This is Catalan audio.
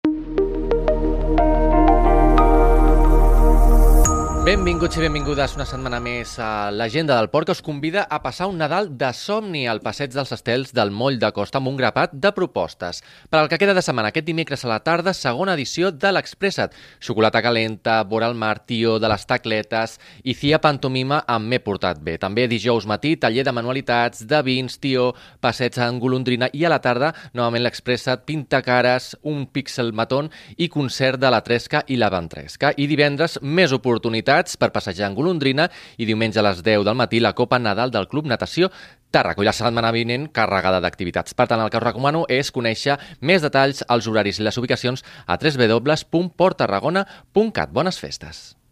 Benvinguts i benvingudes una setmana més a l'Agenda del Port, que us convida a passar un Nadal de somni al Passeig dels Estels del Moll de Costa amb un grapat de propostes. Per al que queda de setmana, aquest dimecres a la tarda, segona edició de l'Expressa't. Xocolata calenta, vora el mar, tio de les tacletes i cia pantomima amb M'he portat bé. També dijous matí, taller de manualitats, de vins, tio, passeig en golondrina i a la tarda, novament l'Expressa't, pintacares, un píxel matón i concert de la Tresca i la Ventresca. I divendres, més oportunitats per passejar en golondrina i diumenge a les 10 del matí la Copa Nadal del Club Natació Tàrraco i la setmana vinent carregada d'activitats. Per tant, el que us recomano és conèixer més detalls, els horaris i les ubicacions a www.porttarragona.cat. Bones festes!